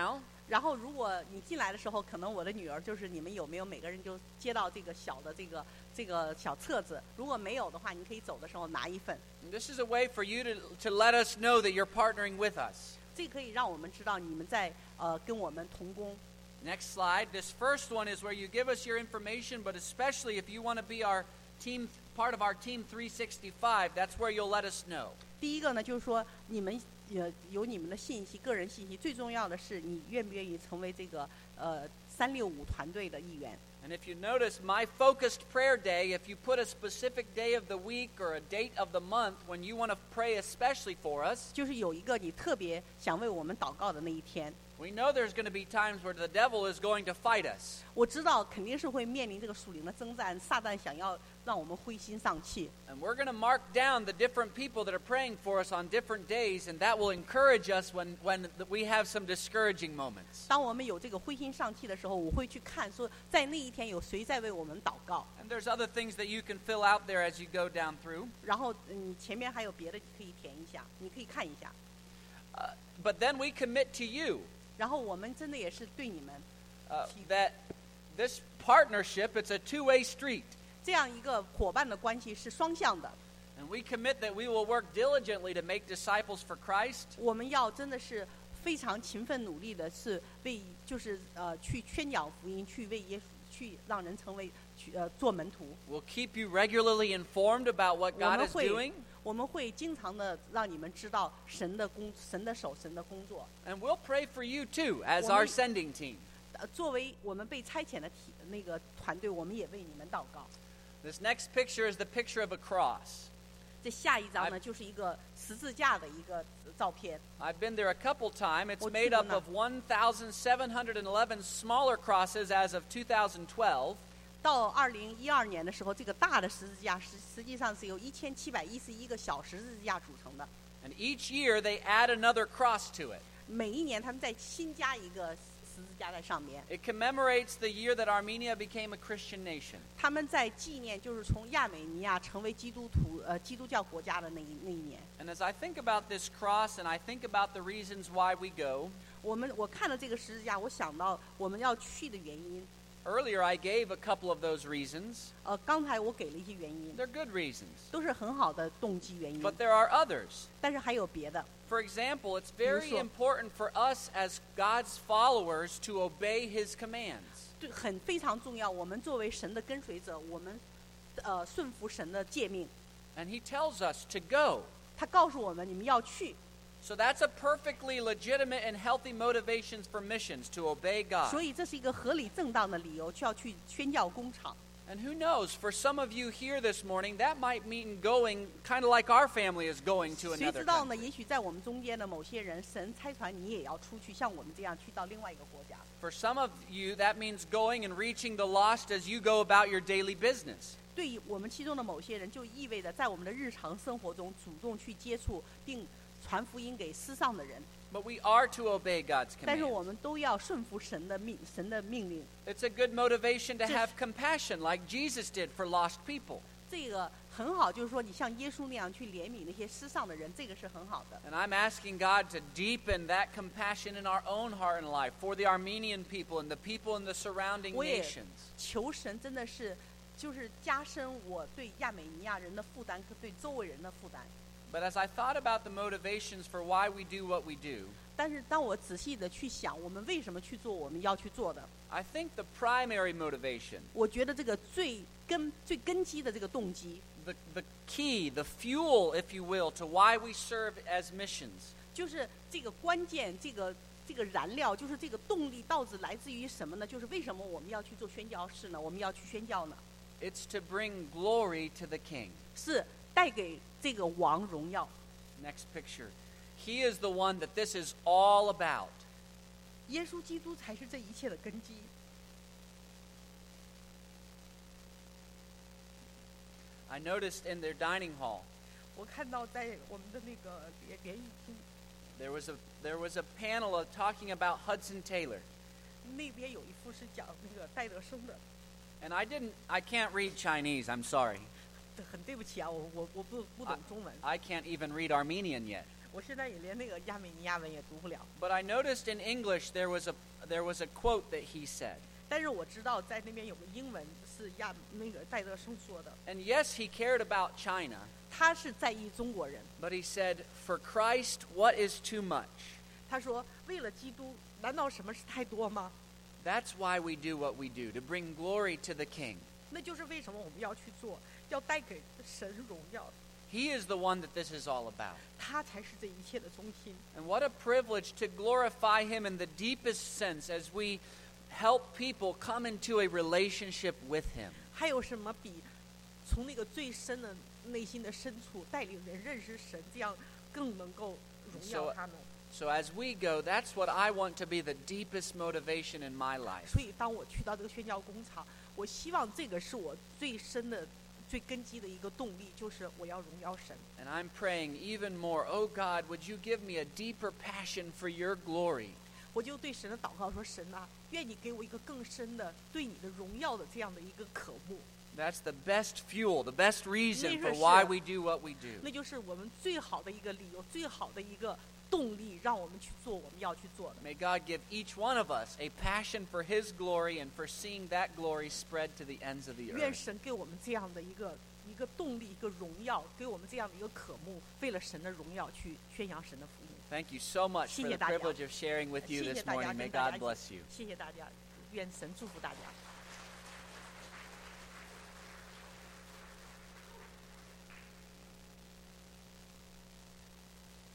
然后如果你进来的时候，可能我的女儿就是你们有没有每个人就接到这个小的这个小册子，如果没有的话，你可以走的时候拿一份。 And this is a way for you to let us know that you're partnering with us. 这可以让我们知道你们在跟我们同工。 Next slide. This first one is where you give us your information, but especially if you want to be our team, part of our Team 365, that's where you'll let us know. 第一个呢，就是说你们有你们的信息，个人信息，最重要的是你愿不愿意成为这个365团队的一员。 And if you notice, my focused prayer day, if you put a specific day of the week or a date of the month when you want to pray especially for us, 就是有一个你特别想为我们祷告的那一天。 we know there's going to be times where the devil is going to fight us. 我知道肯定是会面临这个属灵的征战，撒旦想要让我们灰心丧气。 And we're going to mark down the different people that are praying for us on different days, and that will encourage us when we have some discouraging moments. 当我们有这个灰心丧气的时候，我会去看说，在那一天有谁在为我们祷告。 And there's other things that you can fill out there as you go down through. 然后前面还有别的可以填一下，你可以看一下。 But then we commit to you 然后我们真的也是对你们 that this partnership, it's a two-way street. 这样一个伙伴的关系是双向的。 And we commit that we will work diligently to make disciples for Christ. 我们要真的是非常勤奋努力的，是为就是去宣讲福音，去为耶稣，去让人成为做门徒。 We'll keep you regularly informed about what God is doing. 我们会经常的让你们知道神的手、神的工作。 And we'll pray for you too as our sending team. 作为我们被差遣的那个团队，我们也为你们祷告。 This next picture is the picture of a cross. 这下一张呢，就是一个十字架的一个照片。 I've been there a couple times. It's made up of 1,711 smaller crosses as of 2012. 到2012年的时候，这个大的十字架实际上是由1711个小十字架组成的。 And each year they add another cross to it. 每一年他们再新加一个十字架在上面。 It commemorates the year that Armenia became a Christian nation. 他们在纪念就是从亚美尼亚成为基督教国家的那一年。 And as I think about this cross and I think about the reasons why we go, 我看了这个十字架，我想到我们要去的原因。 Earlier I gave a couple of those reasons. 刚才我给了一些原因。 They're good reasons. 都是很好的动机原因。 But there are others. 但是还有别的。 For example, it's very important for us as God's followers to obey His commands. 对，非常重要。我们作为神的跟随者，我们顺服神的诫命。 And He tells us to go. 他告诉我们，你们要去。 So that's a perfectly legitimate and healthy motivations for missions, to obey God. 所以这是一个合理正当的理由，就要去宣教工厂。 And who knows, for some of you here this morning, that might mean going kind of like our family is going to 谁 another 知道呢？ country. 也许在我们中间的某些人，神差传你也要出去，像我们这样去到另外一个国家。 For some of you, that means going and reaching the lost as you go about your daily business. 对于我们其中的某些人，就意味着在我们的日常生活中主动去接触并传福音给世上的人。 But we are to obey God's 但是我 commands. 们都要顺服神的命令。 It's a good motivation to have compassion like Jesus did for lost people. 这个很好，就是说你像耶稣那样去怜悯那些世上的人，这个是很好的。 And I'm asking God to deepen that compassion in our own heart and life for the Armenian people and the people in the surrounding 我也 nations. 求神真的是就是加深我对亚美尼亚人的负担和对周围人的负担。 But as I thought about the motivations for why we do what we do, 但是当我仔细的去想，我们为什么去做我们要去做的， I think the primary motivation, 我觉得这个最根基的这个动机， the key, the fuel, if you will, to why we serve as missions, 就是这个关键，这个燃料，就是这个动力到底来自于什么呢？就是为什么我们要去做宣教士呢？我们要去宣教呢？ it's to bring glory to the King. 是带给这个王荣耀。 Next picture. He is the one that this is all about. 耶稣基督才是这一切的根基。 I noticed in their dining hall, 我看到在我们的那个联谊厅 there was a panel talking about Hudson Taylor. 那边有一幅是讲那个戴德生的。 And I can't read Chinese, I'm sorry. 很对不起啊，我不懂中文， I can't even read Armenian yet. 我现在也连那个亚美尼亚文也读不了。 But I noticed in English there was a quote that he said. 但是我知道在那边有个英文是那个戴德生说的， And yes, he cared about China, 他是在意中国人。 but he said, "For Christ, what is too much?" 他说为了基督，难道什么是太多吗？ That's why we do what we do, to bring glory to the King. 那就是为什么我们要去做，要带给神荣耀。 He is the one that this is all about. 他才是这一切的中心。 And what a privilege to glorify him in the deepest sense as we help people come into a relationship with him. 还有什么比从那个最深的内心的深处带领人认识神，这样更能够荣耀他们？ So as we go, that's what I want to be the deepest motivation in my life. 所以当我去到这个宣教工厂，我希望这个是我最深的、最根基的一个动力，就是我要荣耀神。 And I'm praying even more, oh God, would you give me a deeper passion for your glory? 我就对神的祷告说：神啊，愿你给我一个更深的对你的荣耀的这样的一个渴慕。 That's the best fuel, the best reason for 那是- why we do what we do. 那就是我们最好的一个理由，最好的一个动力，让我们去做我们要去做的。 May God give each one of us a passion for his glory and for seeing that glory spread to the ends of the 愿 earth. 神给我们这样的一个动力，一个荣耀，给我们这样的一个渴慕，为了神的荣耀去宣扬神的福音。 Thank you so much for the 谢谢大家。 privilege of sharing with you 谢谢 this 大家， morning. May 跟大家 God bless you. 谢谢大家，愿神祝福大家。